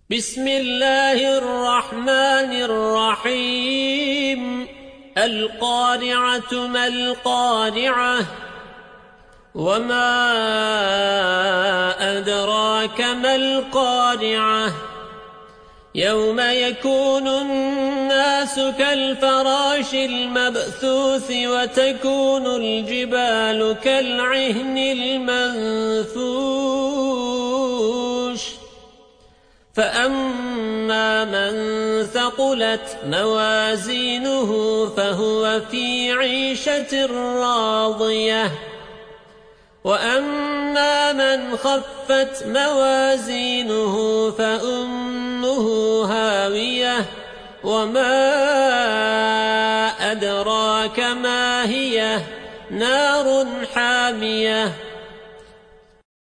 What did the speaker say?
بسم الله الرحمن الرحيم. القارعة ما القارعة وما أدراك ما القارعة يوم يكون الناس كالفراش المبثوث وتكون الجبال كالعهن المنفوش فأما من ثقلت موازينه فهو في عيشة راضية وأما من خفت موازينه فأمه هاوية وما أدراك ما هي نار حامية